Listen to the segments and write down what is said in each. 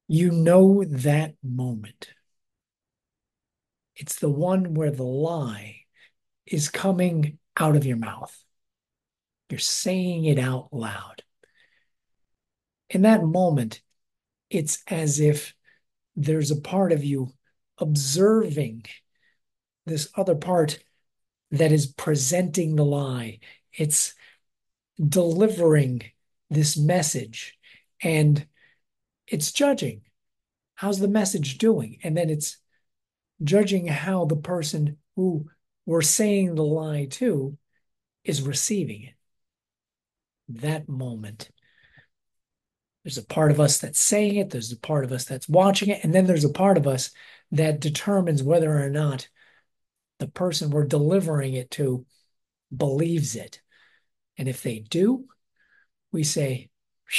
You know that moment. It's the one where the lie is coming out of your mouth. You're saying it out loud. In that moment, it's as if there's a part of you observing this other part that is presenting the lie. It's delivering this message and it's judging. How's the message doing? And then it's judging how the person who we're saying the lie to is receiving it. That moment, there's a part of us that's saying it, there's a part of us that's watching it, and then there's a part of us that determines whether or not the person we're delivering it to believes it. And if they do, we say,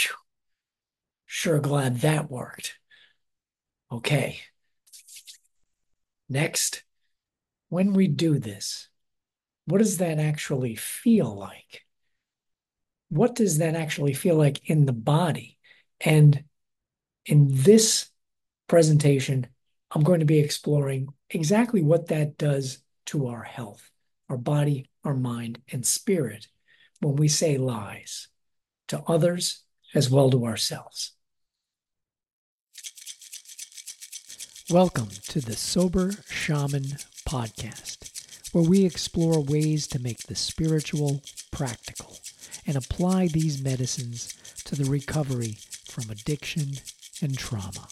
sure glad that worked. Okay, next, when we do this, what does that actually feel like? What does that actually feel like in the body? And in this presentation, I'm going to be exploring exactly what that does to our health, our body, our mind, and spirit when we say lies to others as well to ourselves. Welcome to the Sober Shaman Podcast, where we explore ways to make the spiritual practical and apply these medicines to the recovery from addiction and trauma.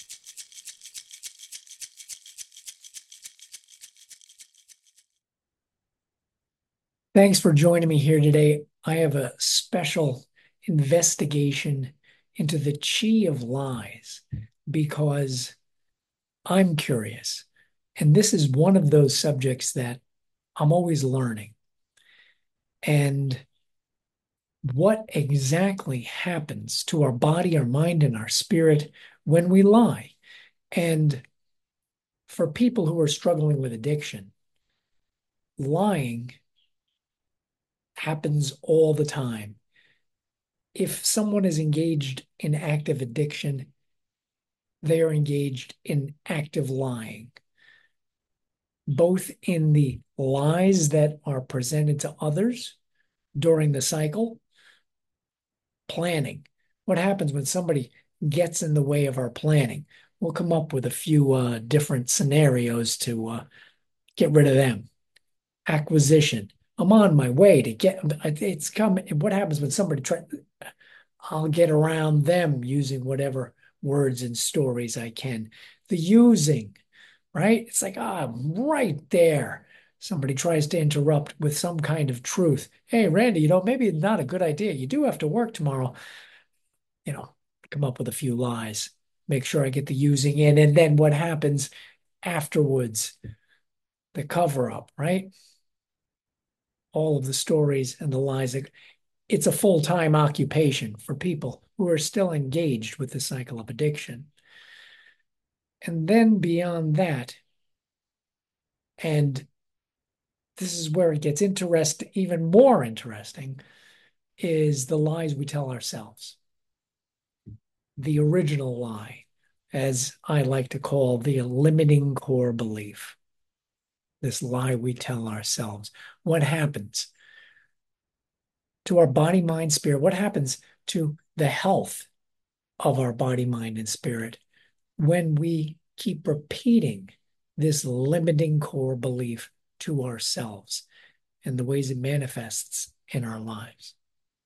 Thanks for joining me here today. I have a special investigation into the chi of lies because I'm curious. And this is one of those subjects that I'm always learning. And what exactly happens to our body, our mind, and our spirit when we lie? And for people who are struggling with addiction, lying happens all the time. If someone is engaged in active addiction, they are engaged in active lying, both in the lies that are presented to others during the cycle, planning. What happens when somebody gets in the way of our planning? We'll come up with a few different scenarios to get rid of them. Acquisition. I'm on my way to get it's coming. What happens when somebody tries? I'll get around them using whatever words and stories I can. The using, right? It's like, right there. Somebody tries to interrupt with some kind of truth. Hey, Randy, maybe it's not a good idea. You do have to work tomorrow. You know, come up with a few lies, make sure I get the using in. And then what happens afterwards? The cover up, right? All of the stories and the lies. It's a full-time occupation for people who are still engaged with the cycle of addiction. And then beyond that, and this is where it gets even more interesting, is the lies we tell ourselves. The original lie, as I like to call the limiting core belief. This lie we tell ourselves. What happens to our body, mind, spirit? What happens to the health of our body, mind, and spirit when we keep repeating this limiting core belief to ourselves and the ways it manifests in our lives?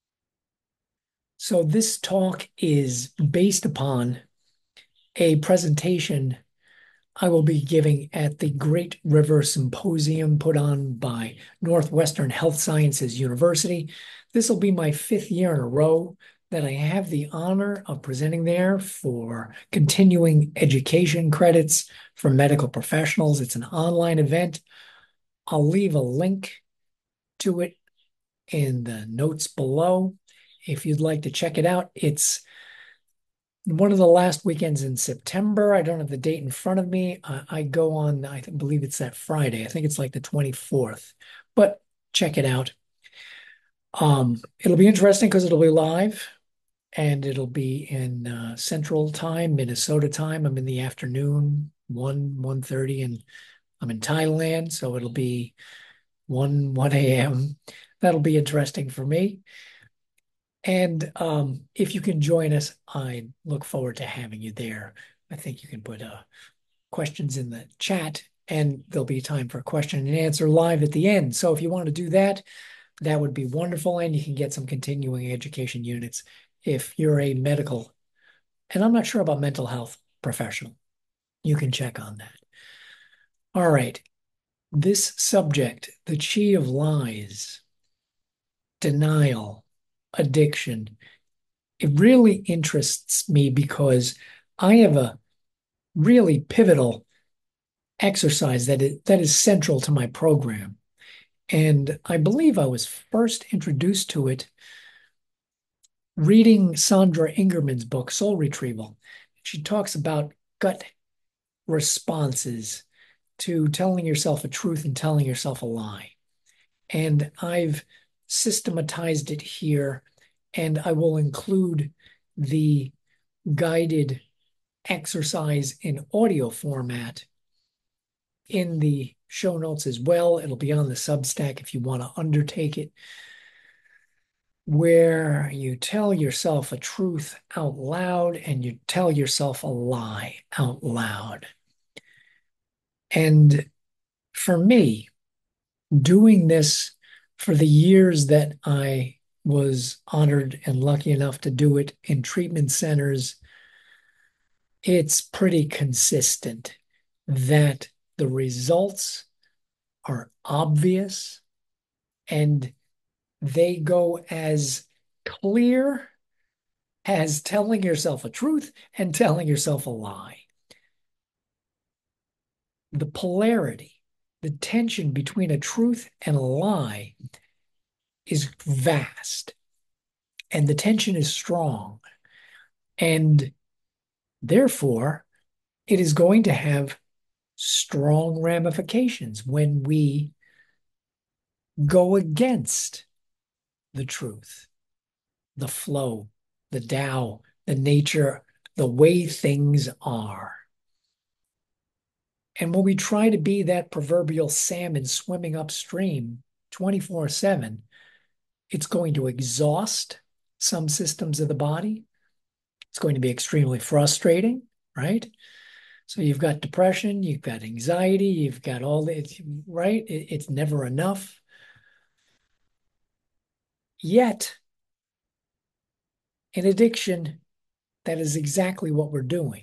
So, this talk is based upon a presentation I will be giving at the Great River Symposium put on by Northwestern Health Sciences University. This will be my fifth year in a row that I have the honor of presenting there for continuing education credits for medical professionals. It's an online event. I'll leave a link to it in the notes below if you'd like to check it out. It's one of the last weekends in September. I don't have the date in front of me. I go on, believe it's that Friday. I think it's like the 24th, but check it out. It'll be interesting because it'll be live. and it'll be in Central Time, Minnesota time. I'm in the afternoon, 1:30, and I'm in Thailand, so it'll be 1 a.m. That'll be interesting for me. And if you can join us, I look forward to having you there. I think you can put questions in the chat, and there'll be time for question and answer live at the end. So if you want to do that, that would be wonderful. And you can get some continuing education units if you're a medical, and I'm not sure about mental health professional. You can check on that. All right. This subject, the chi of lies, denial, addiction, it really interests me because I have a really pivotal exercise that is central to my program. And I believe I was first introduced to it reading Sandra Ingerman's book, Soul Retrieval. She talks about gut responses to telling yourself a truth and telling yourself a lie. And I've systematized it here, and I will include the guided exercise in audio format in the show notes as well. It'll be on the Substack if you want to undertake it, where you tell yourself a truth out loud and you tell yourself a lie out loud. And for me, doing this for the years that I was honored and lucky enough to do it in treatment centers, it's pretty consistent that the results are obvious and they go as clear as telling yourself a truth and telling yourself a lie. The polarity, the tension between a truth and a lie is vast, and the tension is strong. And therefore, it is going to have strong ramifications when we go against the truth, the flow, the Tao, the nature, the way things are. And when we try to be that proverbial salmon swimming upstream 24/7, it's going to exhaust some systems of the body. It's going to be extremely frustrating, right? So you've got depression, you've got anxiety, you've got all the, right? It's never enough. Yet, in addiction, that is exactly what we're doing.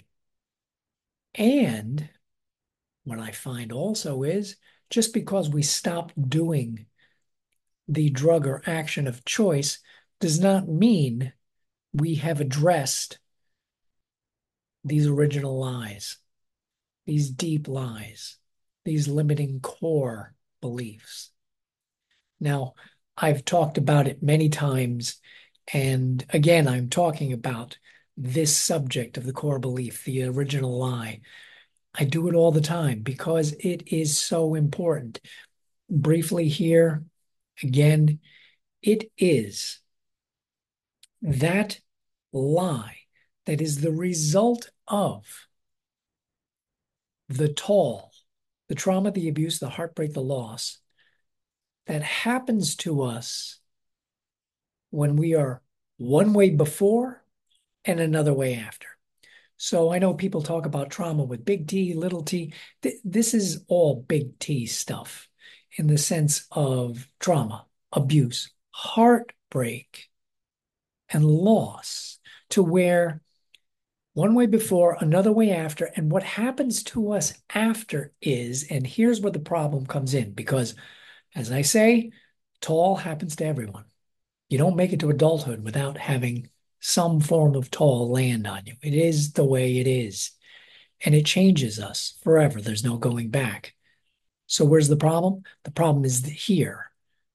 And what I find also is just because we stop doing the drug or action of choice does not mean we have addressed these original lies, these deep lies, these limiting core beliefs. Now, I've talked about it many times, and again, I'm talking about this subject of the core belief, the original lie. I do it all the time because it is so important. Briefly here, again, it is that lie that is the result of the toll, the trauma, the abuse, the heartbreak, the loss that happens to us when we are one way before and another way after. So I know people talk about trauma with big T, little t. This is all big T stuff in the sense of trauma, abuse, heartbreak, and loss, to where one way before, another way after. And what happens to us after is, and here's where the problem comes in, because as I say, tall happens to everyone. You don't make it to adulthood without having some form of tall land on you. It is the way it is. And it changes us forever. There's no going back. So where's the problem? The problem is here.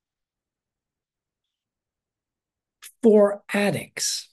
For addicts,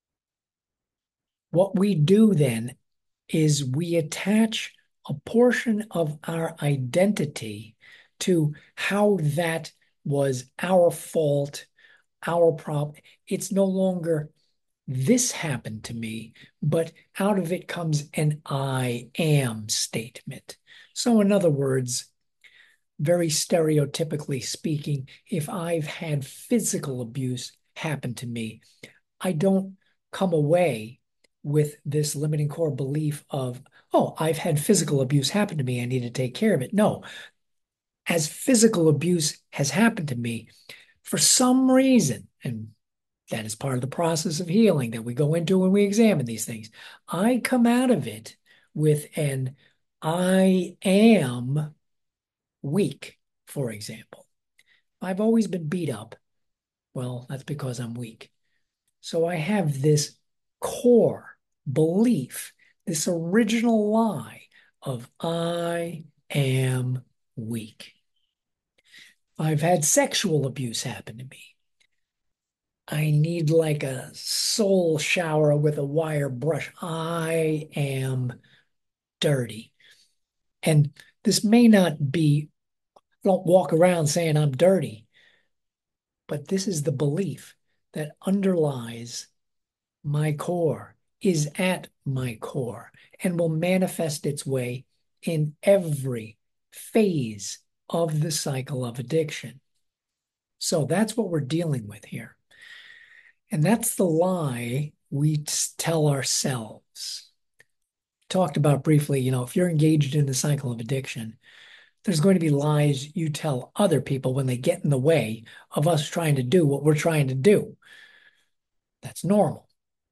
what we do then is we attach a portion of our identity to how that was our fault, our problem. It's no longer this happened to me, but out of it comes an I am statement. So, in other words, very stereotypically speaking, if I've had physical abuse happen to me, I don't come away with this limiting core belief of, oh, I've had physical abuse happen to me. I need to take care of it. No, as physical abuse has happened to me, for some reason, and that is part of the process of healing that we go into when we examine these things, I come out of it with an I am weak, for example. I've always been beat up. Well, that's because I'm weak. So I have this core belief, this original lie of I am weak. I've had sexual abuse happen to me. I need like a soul shower with a wire brush. I am dirty. And this may not be, I don't walk around saying I'm dirty, but this is the belief that underlies my core, is at my core, and will manifest its way in every phase of the cycle of addiction. So that's what we're dealing with here. And that's the lie we tell ourselves. Talked about briefly, if you're engaged in the cycle of addiction, there's going to be lies you tell other people when they get in the way of us trying to do what we're trying to do. That's normal.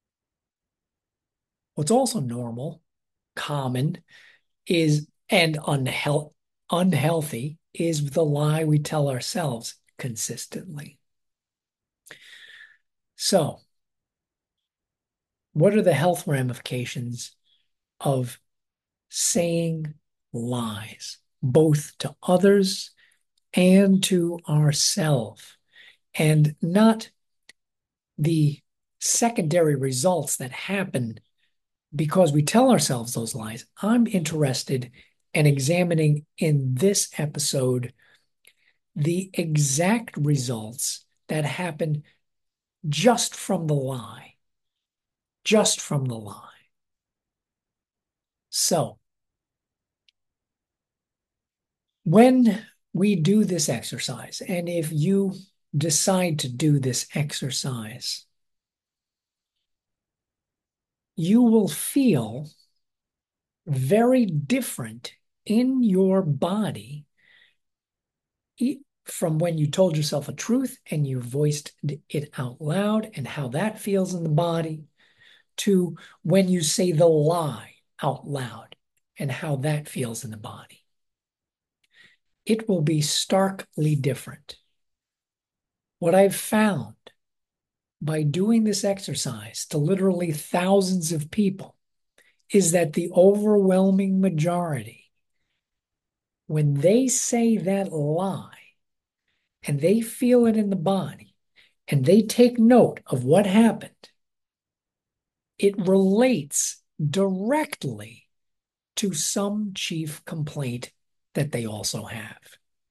What's also normal, common, is and unhealthy is the lie we tell ourselves consistently. So, what are the health ramifications of saying lies, both to others and to ourselves, and not the secondary results that happen because we tell ourselves those lies? I'm interested in examining in this episode the exact results that happen just from the lie, just from the lie. So, when we do this exercise, and if you decide to do this exercise, you will feel very different in your body from when you told yourself a truth and you voiced it out loud and how that feels in the body, to when you say the lie out loud and how that feels in the body. It will be starkly different. What I've found by doing this exercise to literally thousands of people is that the overwhelming majority, when they say that lie and they feel it in the body and they take note of what happened, it relates directly to some chief complaint that they also have.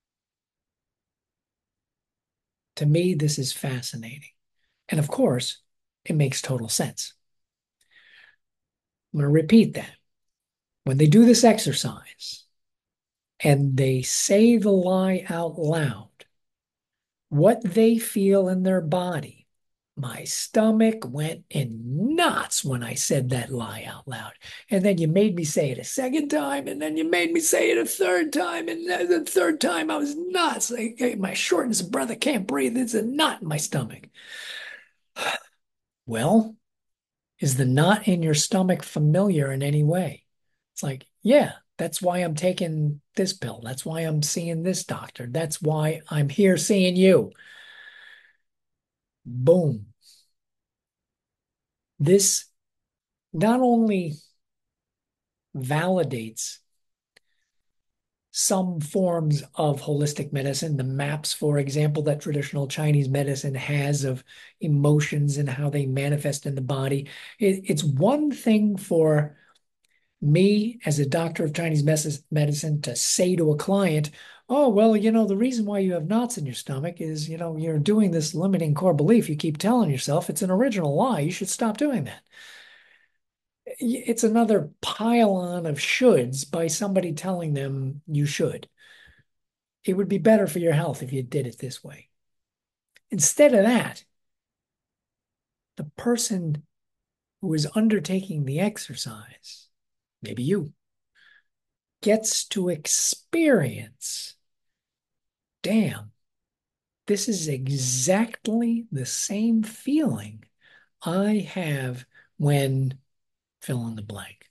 To me, this is fascinating. And of course, it makes total sense. I'm going to repeat that. When they do this exercise and they say the lie out loud, what they feel in their body, my stomach went in knots when I said that lie out loud. And then you made me say it a second time, and then you made me say it a third time, and then the third time I was nuts. My shortness of breath, I can't breathe. There's a knot in my stomach. Well, is the knot in your stomach familiar in any way? It's like, yeah, that's why I'm taking this pill. That's why I'm seeing this doctor. That's why I'm here seeing you. Boom. This not only validates some forms of holistic medicine, the maps, for example, that traditional Chinese medicine has of emotions and how they manifest in the body. It's one thing for Me, as a doctor of Chinese medicine, to say to a client, oh, well, the reason why you have knots in your stomach is, you're doing this limiting core belief. You keep telling yourself it's an original lie. You should stop doing that. It's another pile on of shoulds by somebody telling them you should. It would be better for your health if you did it this way. Instead of that, the person who is undertaking the exercise, maybe you, gets to experience, damn, this is exactly the same feeling I have when fill in the blank.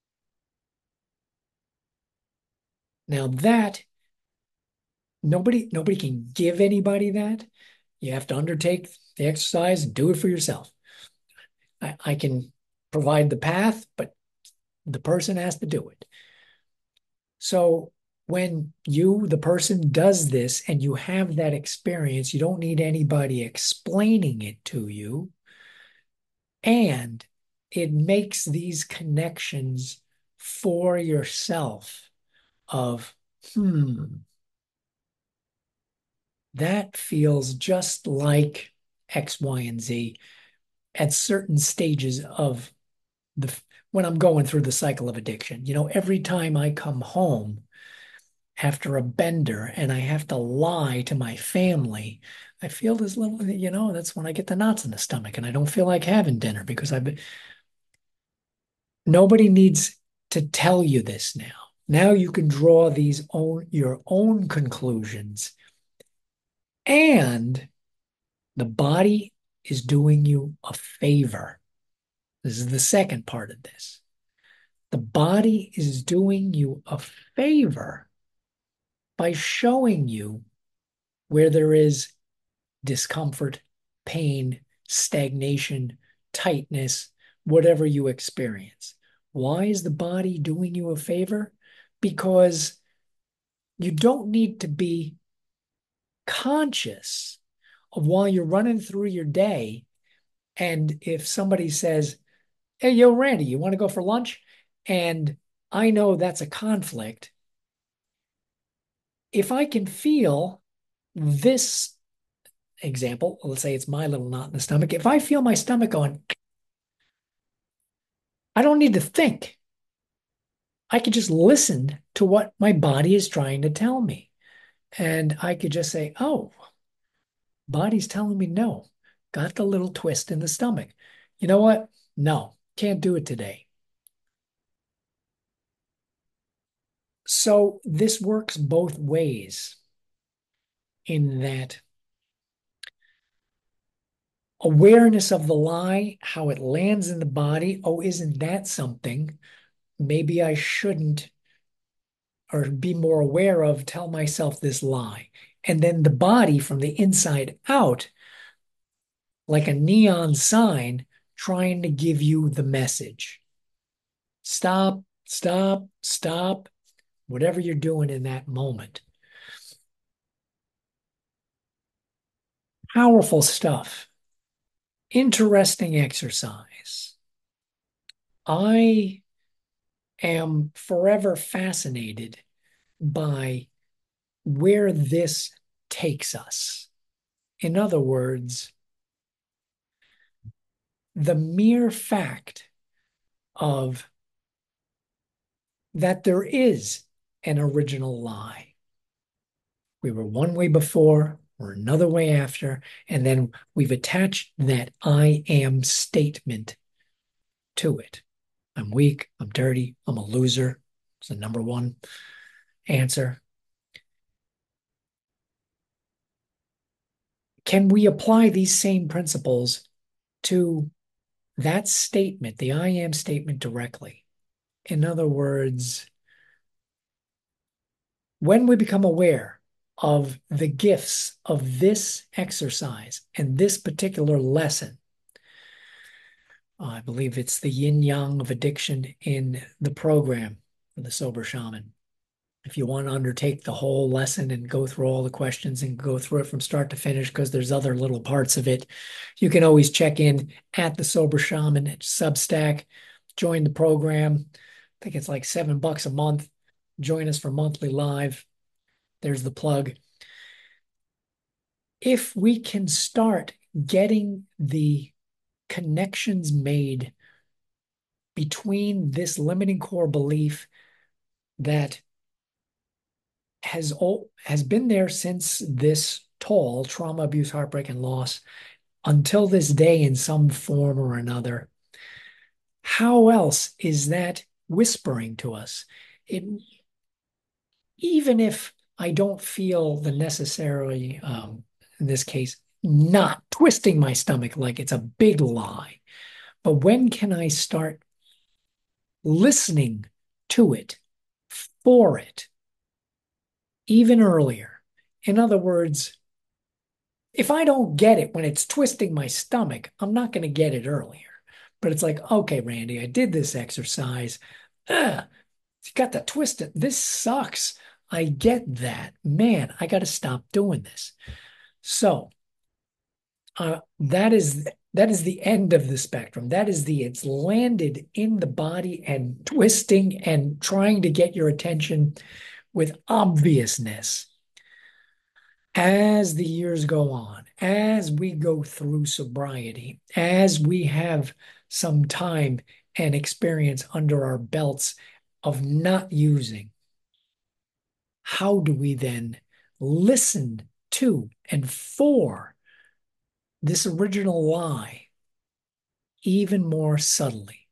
Now that nobody can give anybody that. You have to undertake the exercise and do it for yourself. I can provide the path, but the person has to do it. So when you, the person, does this and you have that experience, you don't need anybody explaining it to you. And it makes these connections for yourself of, that feels just like X, Y, and Z at certain stages of the when I'm going through the cycle of addiction. Every time I come home after a bender and I have to lie to my family, I feel this little, that's when I get the knots in the stomach and I don't feel like having dinner because nobody needs to tell you this now. Now you can draw your own conclusions, and the body is doing you a favor. This is the second part of this. The body is doing you a favor by showing you where there is discomfort, pain, stagnation, tightness, whatever you experience. Why is the body doing you a favor? Because you don't need to be conscious of while you're running through your day. And if somebody says, hey, yo, Randy, you want to go for lunch? And I know that's a conflict. If I can feel this example, let's say it's my little knot in the stomach. If I feel my stomach going, I don't need to think. I could just listen to what my body is trying to tell me. And I could just say, oh, body's telling me no. Got the little twist in the stomach. You know what? No, can't do it today. So this works both ways in that awareness of the lie, how it lands in the body. Oh, isn't that something? Maybe I shouldn't, or be more aware of, tell myself this lie. And then the body from the inside out, like a neon sign, trying to give you the message. Stop, stop, stop, whatever you're doing in that moment. Powerful stuff. Interesting exercise. I am forever fascinated by where this takes us. In other words, the mere fact of that there is an original lie. We were one way before, we're another way after, and then we've attached that I am statement to it. I'm weak, I'm dirty, I'm a loser. It's the number one answer. Can we apply these same principles to that statement, the I am statement, directly? In other words, when we become aware of the gifts of this exercise and this particular lesson, I believe it's the yin yang of addiction in the program for the Sober Shaman. If you want to undertake the whole lesson and go through all the questions and go through it from start to finish, because there's other little parts of it, you can always check in at the Sober Shaman at Substack, join the program. think it's like $7 a month. Join us for monthly live. There's the plug. If we can start getting the connections made between this limiting core belief that has been there since this toll, trauma, abuse, heartbreak, and loss, until this day in some form or another. How else is that whispering to us? It, even if I don't feel the necessarily, in this case, not twisting my stomach like it's a big lie, but when can I start listening to it, for it, even earlier? In other words, if I don't get it when it's twisting my stomach, I'm not going to get it earlier. But it's like, okay, Randy, I did this exercise. You got the twist. This sucks. I get that. Man, I got to stop doing this. So that is the end of the spectrum. It's landed in the body and twisting and trying to get your attention with obviousness. As the years go on, as we go through sobriety, as we have some time and experience under our belts of not using, how do we then listen to and for this original lie even more subtly?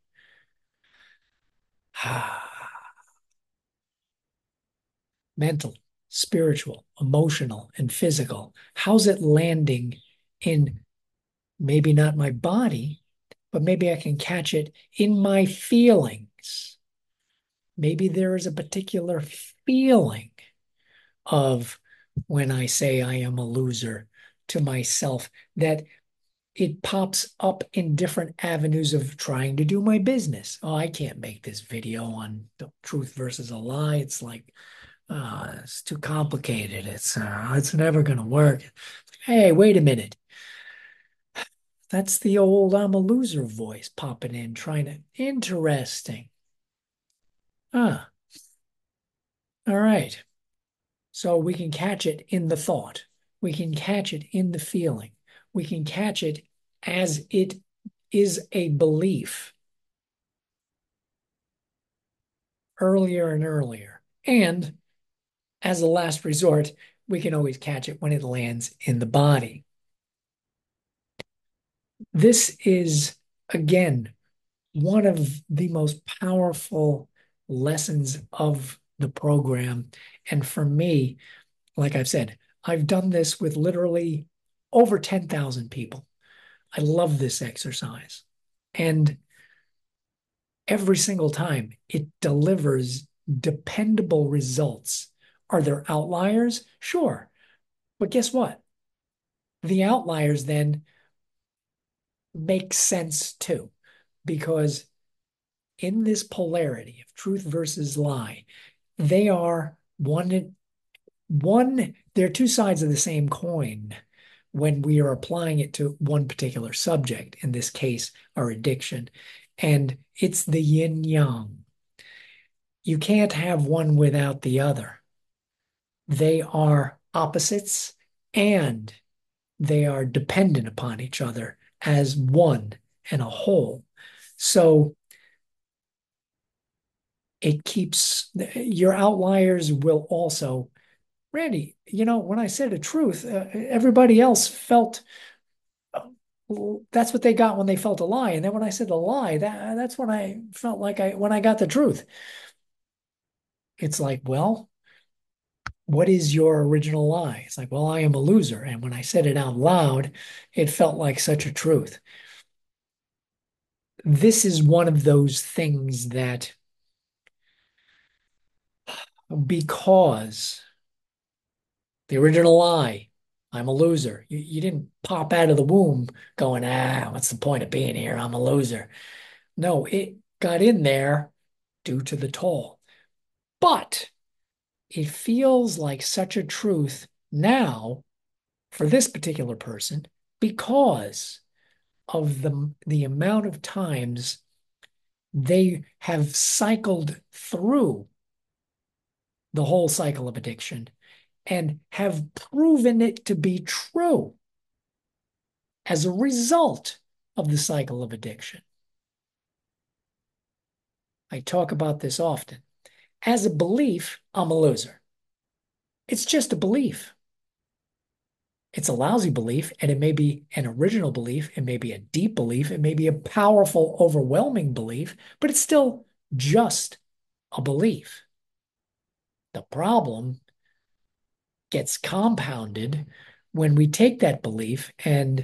Mental, spiritual, emotional, and physical. How's it landing in maybe not my body, but maybe I can catch it in my feelings? Maybe there is a particular feeling of when I say I am a loser to myself that it pops up in different avenues of trying to do my business. Oh, I can't make this video on the truth versus a lie. It's like, it's too complicated. It's never going to work. Hey, wait a minute. That's the old I'm a loser voice popping in, trying to. Interesting. Ah, all right. So we can catch it in the thought. We can catch it in the feeling. We can catch it as it is a belief earlier and earlier. And as a last resort, we can always catch it when it lands in the body. This is, again, one of the most powerful lessons of the program. And for me, like I've said, I've done this with literally over 10,000 people. I love this exercise. And every single time it delivers dependable results. Are there outliers? Sure. But guess what? The outliers then make sense too, because in this polarity of truth versus lie, they are they're two sides of the same coin when we are applying it to one particular subject, in this case, our addiction. And it's the yin yang. You can't have one without the other. They are opposites and they are dependent upon each other as one and a whole. So it keeps your outliers will also, Randy, when I said the truth, everybody else felt that's what they got when they felt a lie. And then when I said the lie, that's when I felt like when I got the truth. It's like, well, what is your original lie? It's like, well, I am a loser. And when I said it out loud, it felt like such a truth. This is one of those things that, because the original lie, I'm a loser. You didn't pop out of the womb going, what's the point of being here? I'm a loser. No, it got in there due to the toll. But it feels like such a truth now for this particular person because of the amount of times They have cycled through the whole cycle of addiction and have proven it to be true as a result of the cycle of addiction. I talk about this often. As a belief, I'm a loser. It's just a belief. It's a lousy belief, and it may be an original belief, it may be a deep belief, it may be a powerful, overwhelming belief, but it's still just a belief. The problem gets compounded when we take that belief and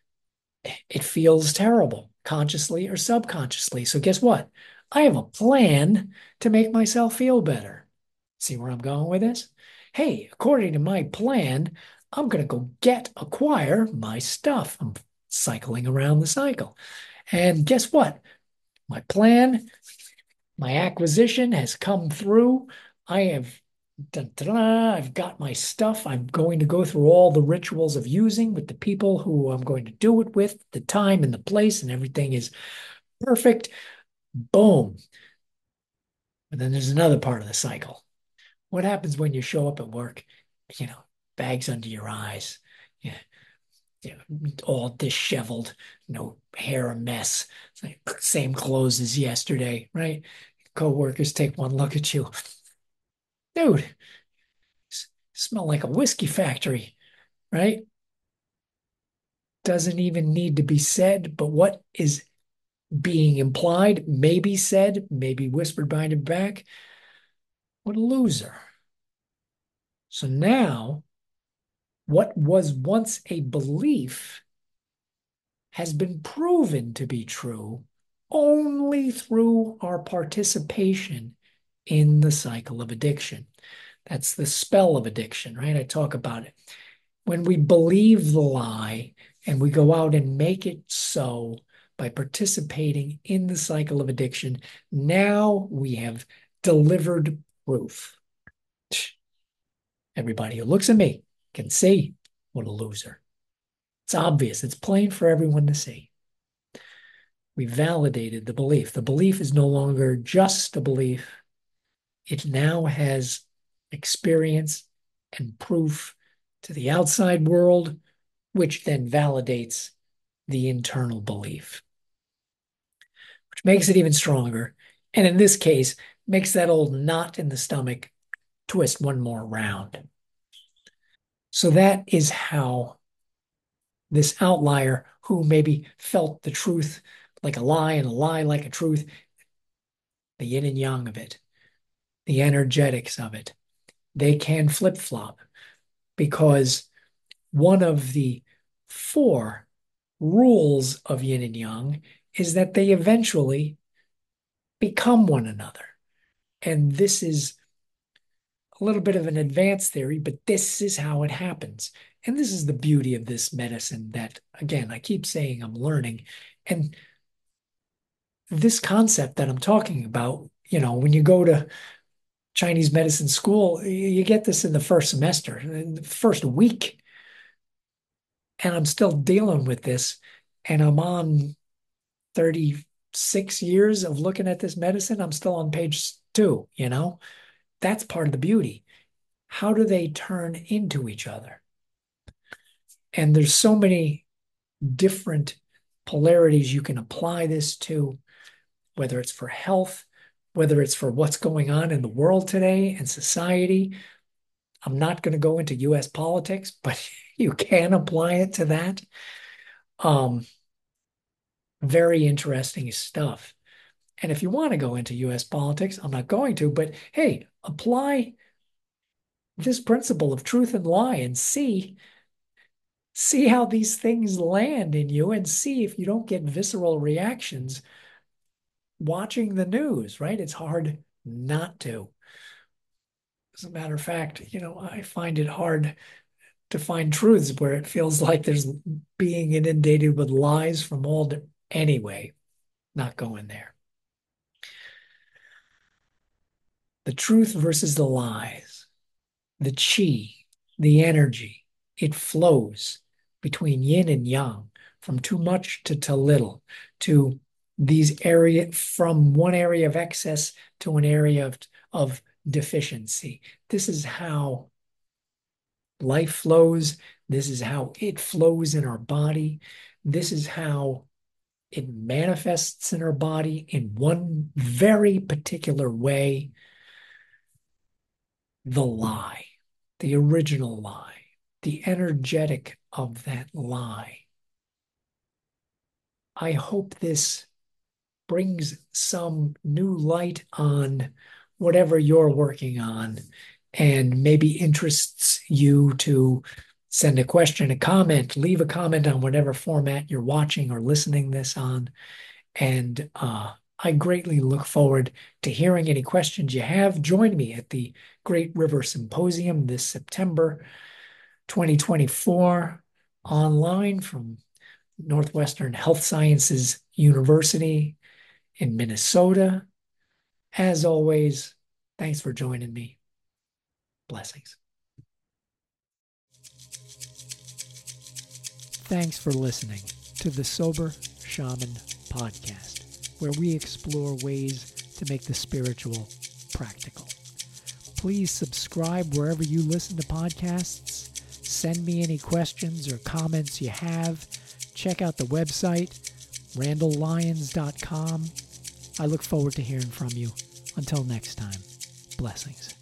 it feels terrible, consciously or subconsciously. So, guess what? I have a plan to make myself feel better. See where I'm going with this? Hey, according to my plan, I'm going to go acquire my stuff. I'm cycling around the cycle. And guess what? My plan, my acquisition has come through. I have I've got my stuff. I'm going to go through all the rituals of using with the people who I'm going to do it with, the time and the place, and everything is perfect. Boom. And then there's another part of the cycle. What happens when you show up at work, you know, bags under your eyes, yeah, all disheveled, no hair a mess, it's like same clothes as yesterday, right? Coworkers take one look at you. Dude, smell like a whiskey factory, right? Doesn't even need to be said, but what is being implied, maybe said, maybe whispered behind your back. What a loser. So now, what was once a belief has been proven to be true only through our participation in the cycle of addiction. That's the spell of addiction, right? I talk about it. When we believe the lie and we go out and make it so by participating in the cycle of addiction, now we have delivered proof. Everybody who looks at me can see what a loser. It's obvious. It's plain for everyone to see. We validated the belief. The belief is no longer just a belief. It now has experience and proof to the outside world, which then validates the internal belief, which makes it even stronger. And in this case, makes that old knot in the stomach twist one more round. So that is how this outlier who maybe felt the truth like a lie and a lie like a truth, the yin and yang of it, the energetics of it, they can flip flop because one of the four rules of yin and yang is that they eventually become one another. And this is a little bit of an advanced theory, but this is how it happens. And this is the beauty of this medicine that, again, I keep saying I'm learning. And this concept that I'm talking about, when you go to Chinese medicine school, you get this in the first semester, in the first week. And I'm still dealing with this. And I'm on 36 years of looking at this medicine. I'm still on page 2. That's part of the beauty. How do they turn into each other? And there's so many different polarities you can apply this to, whether it's for health, whether it's for what's going on in the world today and society. I'm not going to go into US politics, but you can apply it to that. Um, Very interesting stuff. And if you want to go into US politics, I'm not going to, but hey, apply this principle of truth and lie and see how these things land in you and see if you don't get visceral reactions watching the news, right? It's hard not to. As a matter of fact, I find it hard to find truths where it feels like there's being inundated with lies from anyway, not going there. The truth versus the lies, the chi, the energy, it flows between yin and yang, from too much to too little, to from one area of excess to an area of deficiency. This is how life flows. This is how it flows in our body. This is how it manifests in our body in one very particular way. The lie, the original lie, the energetic of that lie. I hope this brings some new light on whatever you're working on and maybe interests you to send a question, a comment, leave a comment on whatever format you're watching or listening this on. And I greatly look forward to hearing any questions you have. Join me at the Great River Symposium this September 2024 online from Northwestern Health Sciences University in Minnesota. As always, thanks for joining me. Blessings. Thanks for listening to the Sober Shaman Podcast, where we explore ways to make the spiritual practical. Please subscribe wherever you listen to podcasts. Send me any questions or comments you have. Check out the website, randalllyons.com. I look forward to hearing from you. Until next time, blessings.